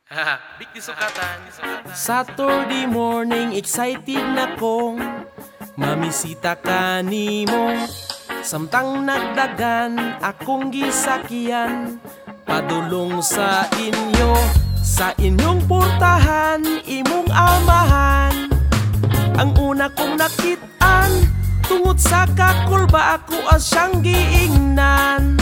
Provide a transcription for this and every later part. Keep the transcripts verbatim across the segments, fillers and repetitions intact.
Big di sukatan. Saturday morning, excited na kong mamisita ka nimo. Samtang nagdagan, akong gisakyan padulong sa inyo. Sa inyong portahan, imong amahan. Ang una kong nakitaan, tungod sa kakulba ako as siyang giingnan.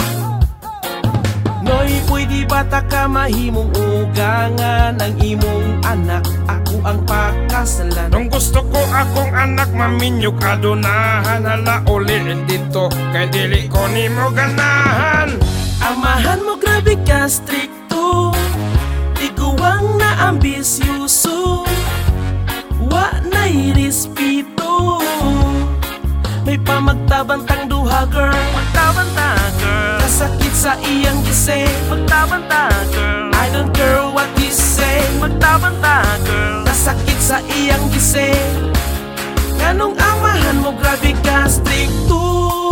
Noy, pwede ba ta ka mahimong ugangan? Ang imong anak, ako ang pakasalan. Nung gusto ko akong anak maminyog adunahan. Hala uliin dito, kay dili ko ni mo ganahan. Amahan mo grabe ka stricto, tiguang na ambisyoso, wa na'y respeto. May pamagtabantang duha girl, Magtabanta girl, kasakit sa iyang gising. magtabanta girl, I don't care what you say, magtabanta girl, kasakit sa iyang gising. Nganong amahan mo grabe ka stricto.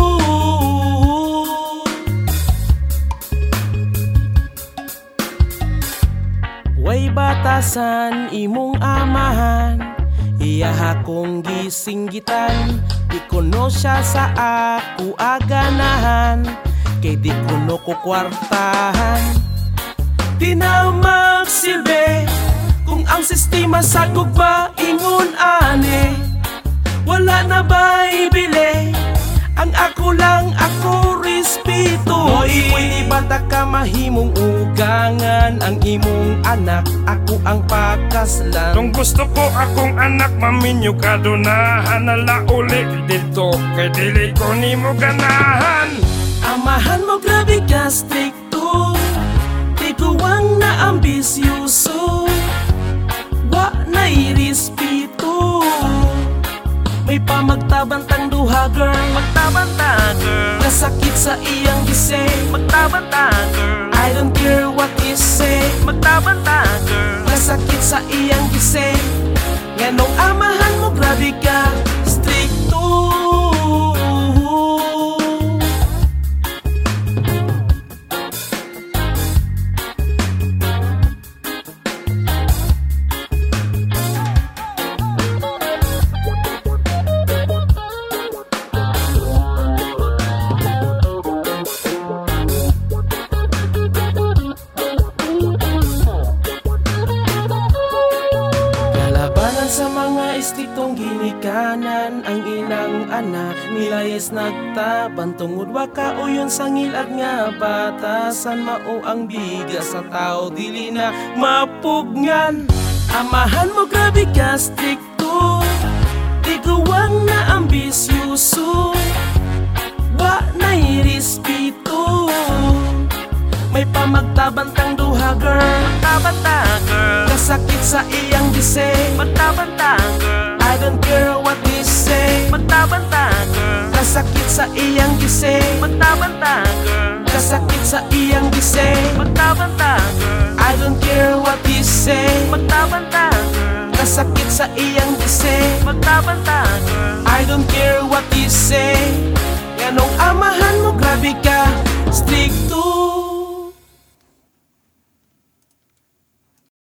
Way batasan imong amahan, iyaha kong gisinggitan. Di kuno siya sa ako aganahan, kay di kuno ko kwartahan. Di na magsilbi kung ang sistema sa gugba ingon ani. Wala na ba ibili, ang ako lang ako respeto. Hoy, pwede ba ta ka mahimong ugangan? Ang imong anak, ako ang pakaslan. Nung gusto ko akong anak maminyog adunahan. Hala uli dito, kay dili ko ni mo ganahan. Amahan mo grabe ka stricto, tiguang na ambisyoso, wa na'y respeto. May pamagtabantang duha girl, magtabanta girl, kasakit sa iyang gising. magtabanta girl, I don't care what you say, magtabanta girl, kasakit sa iyang gising. Nganong amahan mo grabe ka stricto. Sa mga istiktong ginikanan, ang ilang anak nila is nagtaban. Tungod wa kauyon sa ngilad nga batasan, mao ang bigas sa tao dili na mapugnan. Amahan mo grabe ka stricto, tiguang na ambisyoso, wa na'y respeto. May pamagtabantang duha girl, magtabanta girl, kasakit sa iyang gising. magtabanta girl, I don't care what you say, magtabanta girl, kasakit sa iyang gising. magtabanta girl, Kasakit sa iyang gising. magtabanta girl, I don't care what you say, magtabanta girl, kasakit sa iyang gising. magtabanta girl, I don't care what you say. Nganong amahan mo grabe ka stricto.